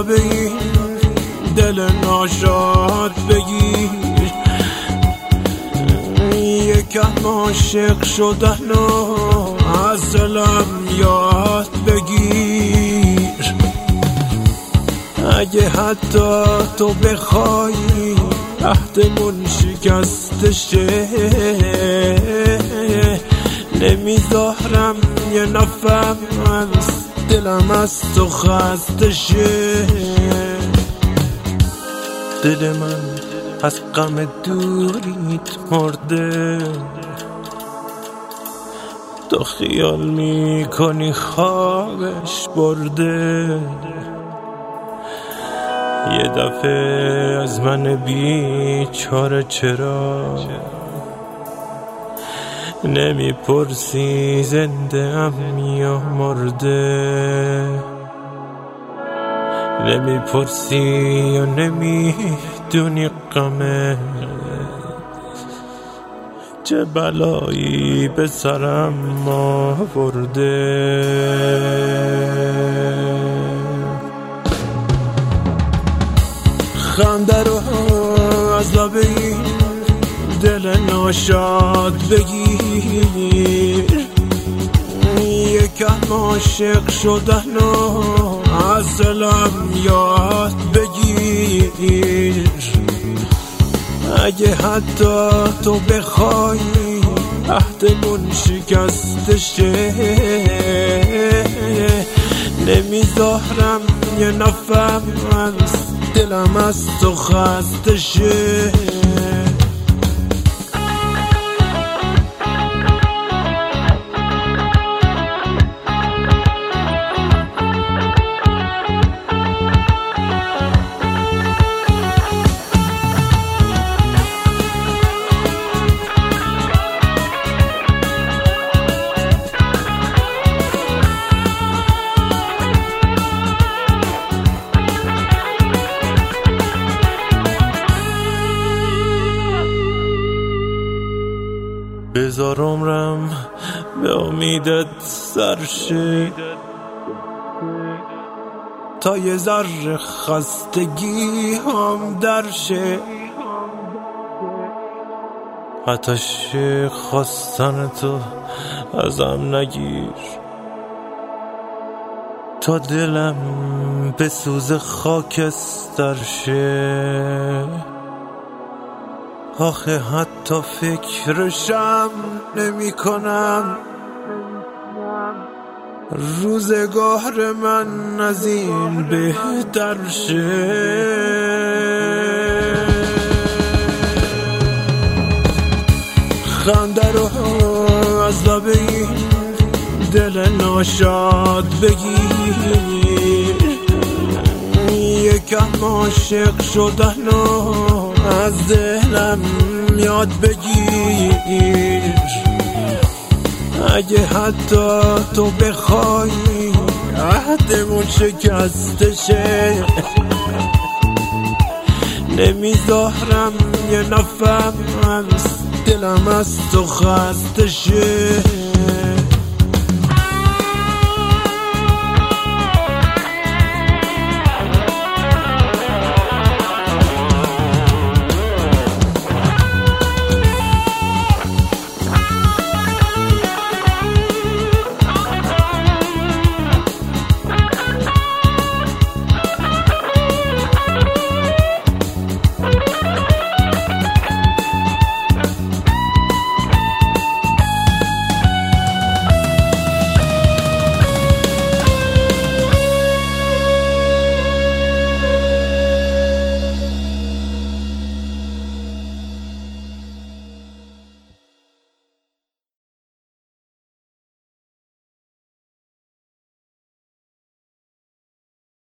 لب این دل ناشاد بگیر، یکم عاشق شدن و از دلم یاد بگیر. اگه حتی تو بخوای عهدمون شکسته شه، نمیذارم یه نفس دلم از تو خسته شه. دل من از غم دوریت مرده، تو خیال میکنی خوابش برده. یه دفعه از من بیچاره چرا نمیپرسی زنده ام یا مرده، نمیپرسی یا نمیدونی غمه چه بلایی به سرم آورده. خنده رو از لب این دل ناشاد بگیر، یکم عاشق شدن و از دلم یاد بگیر. اگه حتی تو بخوای عهدمون شکسته شه، نمیذارم یه نفس دلم از تو خسته شه. بذار عمرم به امیدت سرشه، تا یه ذره خستگی هم درشه. آتش خواستن تو ازم نگیر، تا دلم به سوز خاکستر شه. آخه حتی فکرشم نمی کنم روزگار من از این بهتر شه. خنده رو از لب این دل ناشاد بگیر، یکم عاشق شدن و از دلم یاد بگیر. اگه حتی تو بخوای عهدمون شکسته شه، نمیذارم یه نفس دلم از تو خسته شه.